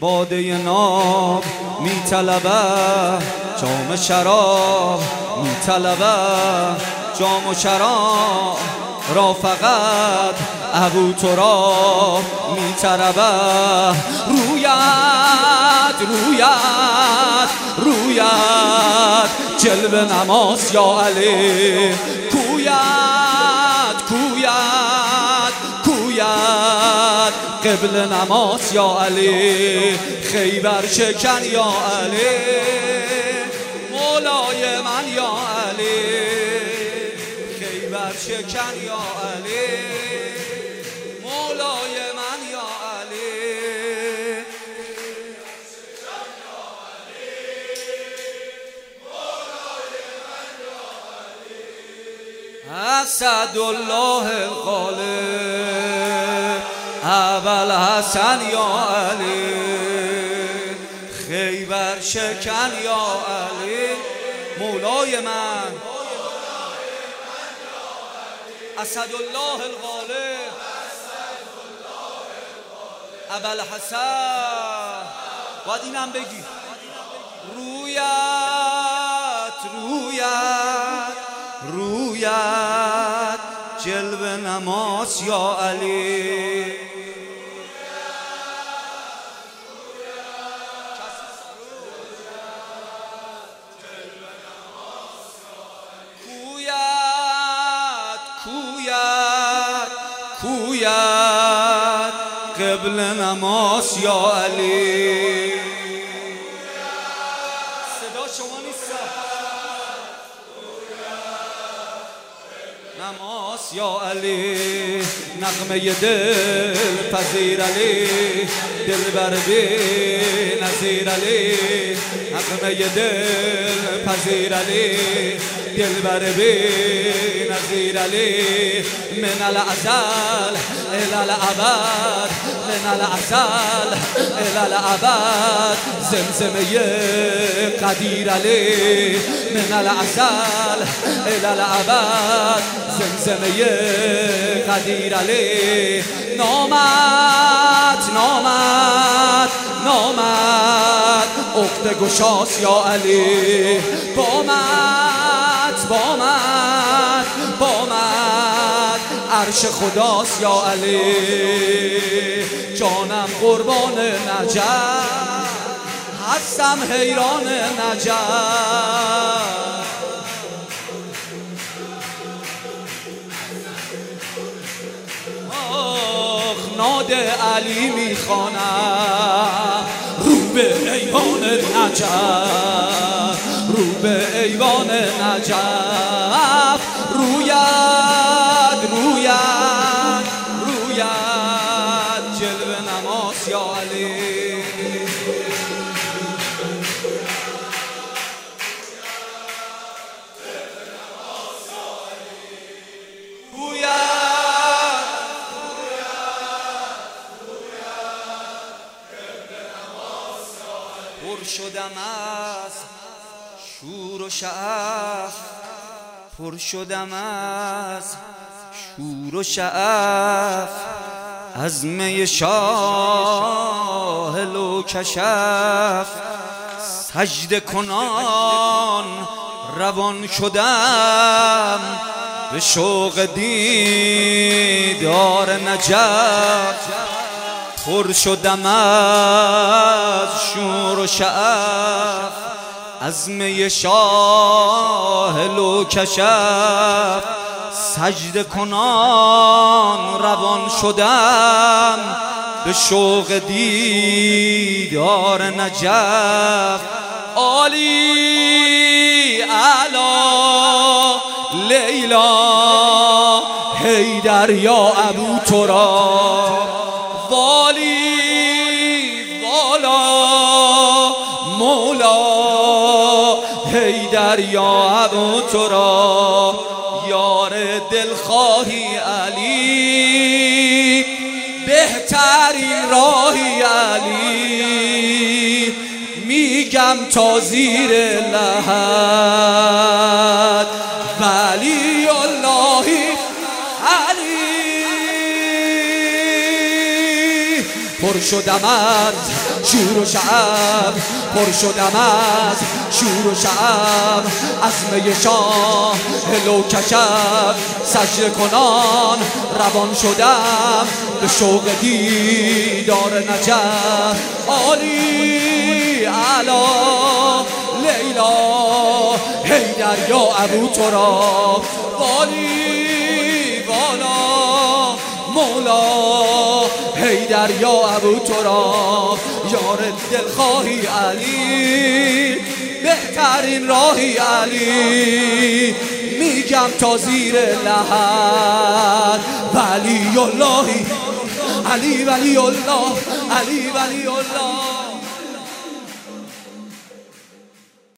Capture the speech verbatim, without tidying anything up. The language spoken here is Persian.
باده ناب میطلبه، جام شراب میطلبه، جام و شراب را فقط ابو تراب میطلبه. رویت رویت رویت جلوه نماز یا علی، کویت کویت کویت قبل نماز یا علی، خیبر شکن یا علی، مولای من یا علی، خیبر شکن یا علی، مولای من یا علی. اسد الله الغالب ابوالحسن یا علی، خیبر شکن یا علی، مولای من اسد الله الغالب ابوالحسن. باید اینم بگی رویت رویت رویت جلوه نماز یا علی، کویت کویت کویت قبل نماز یا علی. صدا شما نیست نماز یا علی، نغمه دل پذیر علی، دل بر بی نظیر علی، نغمه دل پذیر علی، دل بر بی نظیر علی، من الازل الى الابد، من الازل الى الابد، زمزمه قدیر علی، من الازل الى الابد، زمزمه قدیر علی. نامت نامت نامت عقد گشاس یا علی، بامت بامت بامت عرش خداست یا علی، جانم قربان نجف، هستم حیران نجف. ناد علی میخوانم رو به ایوان نجف، رو به ایوان نجف، رویت رویت رویت جلوه نماز یا علی. پر شدم از شور و شعف، پر شدم از شور و شعف، از می شاهل و کشف، سجده کنان روان شدم به شوق دیدار نجف. پر شدم از شور و شعف، از می شاهل و کشف، سجده کنان روان شدم به شوق دیدار نجف. عالی اعلی لیلا حیدر یا ابو تراب، والی والا مولا حیدر یا ابو تراب، یار دلخواهی علی، بهترین راهی علی، میگم تا زیر لحد ولی اللهی علی. پر شدم از شور و شعب، پر شدم از شور و شعب، از می شاه لوکشب سجده کنان روان شدم به شوق دیدار نجف. عالی اعلی لیلا حیدر یا ابو تراب، والی والا مولا حیدر یا ابو تراب، یار دلخواهی علی بهترین راهی علی، میگم تا زیر لحد ولی اللهی علی ولی الله علی ولی الله.